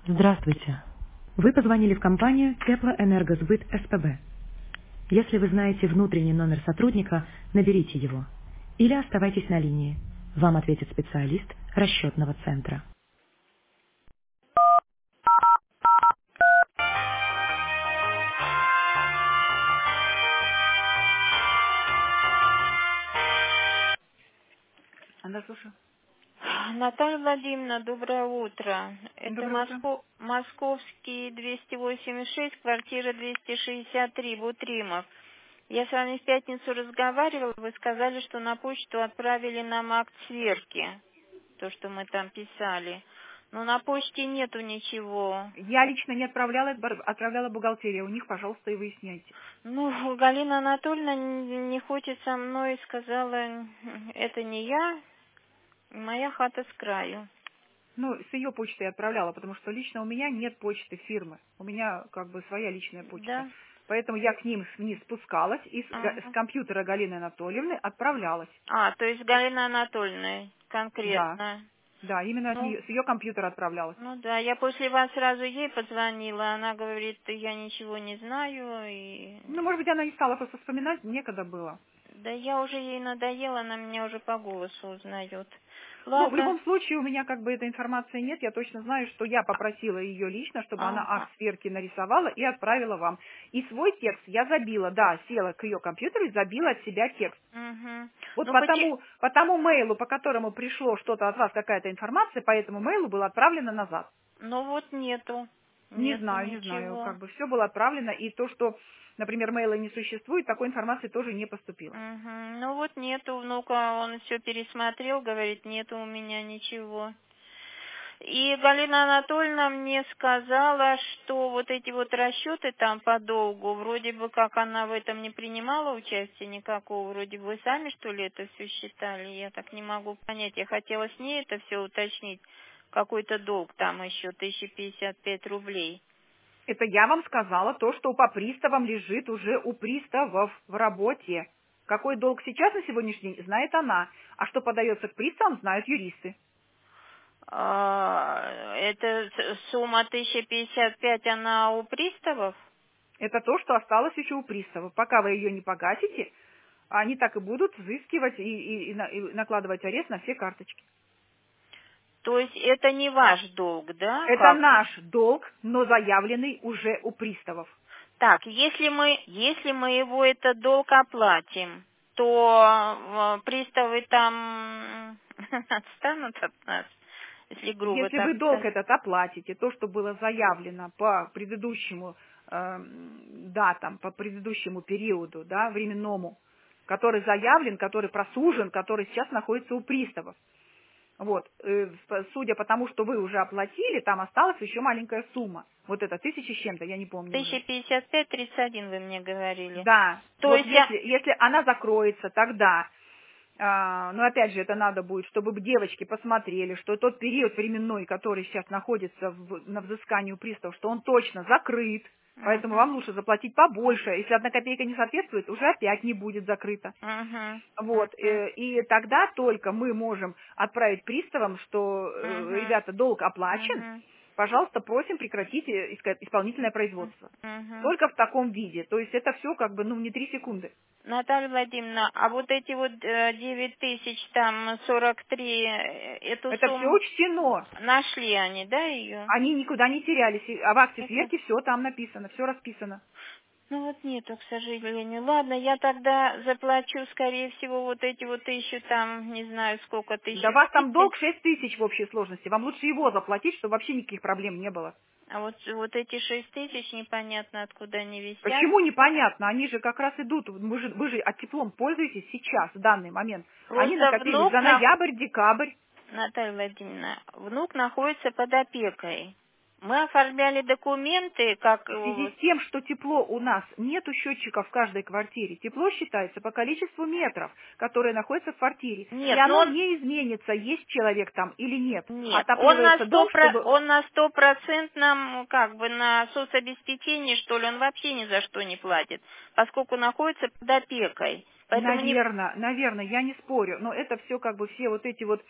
Здравствуйте. Вы позвонили в компанию Теплоэнергосбыт СПБ. Если вы знаете внутренний номер сотрудника, наберите его. Или оставайтесь на линии. Вам ответит специалист расчетного центра. Анна, слушаю. Наталья Владимировна, доброе утро. Это Доброе утро. Московский 286, квартира 263, Бутримов. Я с вами в пятницу разговаривала, вы сказали, что на почту отправили нам акт сверки, то, что мы там писали. Но на почте нету ничего. Я лично не отправляла, отправляла бухгалтерия. У них, пожалуйста, и выясняйте. Ну, Галина Анатольевна не хочет со мной, сказала, это не я, моя хата с краю. Ну, с ее почты я отправляла, потому что лично у меня нет почты фирмы. У меня как бы своя личная почта. Да? Поэтому я к ним вниз спускалась и с Ага. компьютера Галины Анатольевны отправлялась. То есть Галина Анатольевна Да, конкретно. да, именно Ну, с ее компьютера отправлялась. ну да, я после вас сразу ей позвонила, она говорит, я ничего не знаю, и... Ну, может быть, она не стала просто вспоминать, некогда было. Да я уже ей надоела, она меня уже по голосу узнает. Ну, в Ладно. любом случае, у меня как бы этой информации нет. Я точно знаю, что я попросила ее лично, чтобы она акт Ага. сверки нарисовала и отправила вам. И свой текст я забила, да, села к ее компьютеру и забила от себя текст. Угу. Вот Ну, по тому мейлу, по которому пришло что-то от вас, какая-то информация, по этому мейлу было отправлено назад. ну вот нету. Не Нету знаю, не знаю, ничего. как бы все было отправлено, и то, что, например, мейла не существует, такой информации тоже не поступило. Угу. Ну вот нету внука, он все пересмотрел, говорит, нету у меня ничего. И Галина Анатольевна мне сказала, что вот эти вот расчеты там по долгу, вроде бы как она в этом не принимала участия никакого, вроде бы вы сами что ли это все считали, я так не могу понять. Я хотела с ней это все уточнить, какой-то долг там еще 1055 рублей. Это я вам сказала то, что по приставам лежит уже у приставов в работе. Какой долг сейчас на сегодняшний день, знает она. А что подается к приставам, знают юристы. Это сумма 1055, она у приставов? Это то, что осталось еще у приставов. Пока вы ее не погасите, они так и будут взыскивать и накладывать арест на все карточки. То есть это не ваш долг, да? Это Как? наш долг, но заявленный уже у приставов. Так, если мы его этот долг оплатим, то приставы там отстанут от нас, если грубо Если так вы долг сказать. этот оплатите, то, что было заявлено по предыдущему датам, по предыдущему периоду, да, временному, который заявлен, который просужен, который сейчас находится у приставов. Вот, судя по тому, что вы уже оплатили, там осталась еще маленькая сумма. Вот это 1000 с чем-то, я не помню уже. 1055-31 вы мне говорили. Да, То вот есть если она закроется, тогда, но опять же, это надо будет, чтобы девочки посмотрели, что тот период временной, который сейчас находится на взыскании у приставов, что он точно закрыт, поэтому Мгм, вам лучше заплатить побольше. Если 1 копейка не соответствует, уже опять не будет закрыто. мгм, Вот, мгм, и тогда только мы можем отправить приставам, что, мгм, ребята, долг оплачен, мгм, пожалуйста, просим прекратить исполнительное производство. мгм. Только в таком виде. То есть это все как бы, ну, не 3 секунды. Наталья Владимировна, а вот эти вот 9000 там 43, эту Это все сумму учтено. нашли они, да, ее? Они никуда не терялись. А в акте сверки все там написано, все расписано. Ну вот нету, к сожалению. Ладно, я тогда заплачу, скорее всего, вот эти вот 1000 там, не знаю сколько, Да у вас там 1030. долг 6000 в общей сложности. Вам лучше его заплатить, чтобы вообще никаких проблем не было. А вот эти 6000 непонятно откуда они висят. Почему непонятно? Они же как раз идут. Вы же от теплом пользуетесь сейчас, в данный момент. Они Просто накопились за ноябрь, декабрь. Наталья Владимировна, внук находится под опекой. Мы оформляли документы, как... В связи с тем, что тепло у нас нету счетчиков в каждой квартире, тепло считается по количеству метров, которые находятся в квартире. И Нет, но оно он... не изменится, есть человек там или нет. Нет, Отапливается дом, чтобы... он на стопроцентном, как бы, на соцобеспечении, что ли, он вообще ни за что не платит, поскольку находится под опекой. Поэтому не... Наверное, я не спорю, но это все как бы все вот эти вот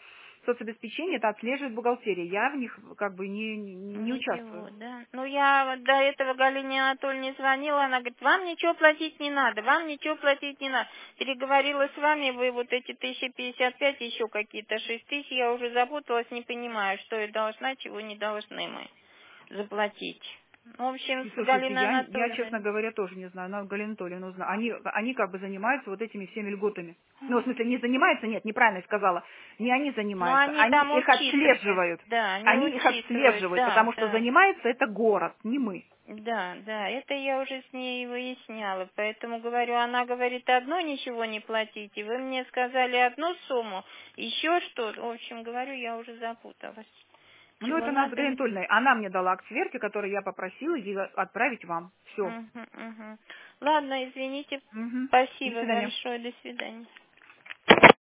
соцобеспечения, это отслеживает бухгалтерия. Я в них как бы не участвую. Да. Ну, я до этого Галине Анатольевне звонила, она говорит, вам ничего платить не надо, вам ничего платить не надо. Переговорила с вами, вы вот эти 1055, еще какие-то 6000, я уже запуталась, не понимаю, что я должна, чего не должны мы заплатить. В общем, И с слушайте, Галиной я, Анатольевной... честно говоря, тоже не знаю, надо Галину Анатольевну узнать. Они как бы занимаются вот этими всеми льготами. Ну, в смысле, не занимаются, нет, неправильно я сказала. Не они Но занимаются, они они там их учитывают, отслеживают. да, они Они их учитывают, отслеживают, да, потому что да. занимается это город, не мы. Да, да, это я уже с ней выясняла, поэтому говорю, она говорит одно, ничего не платите, вы мне сказали одну сумму, еще что-то, в общем, говорю, я уже запуталась. Ну, Чего это надо надо? с Галиной Анатольевной. Она мне дала акт сверки, который я попросила ее отправить вам. Все. Мгм, мгм. Ладно, извините, До спасибо свидания. большое, до свидания.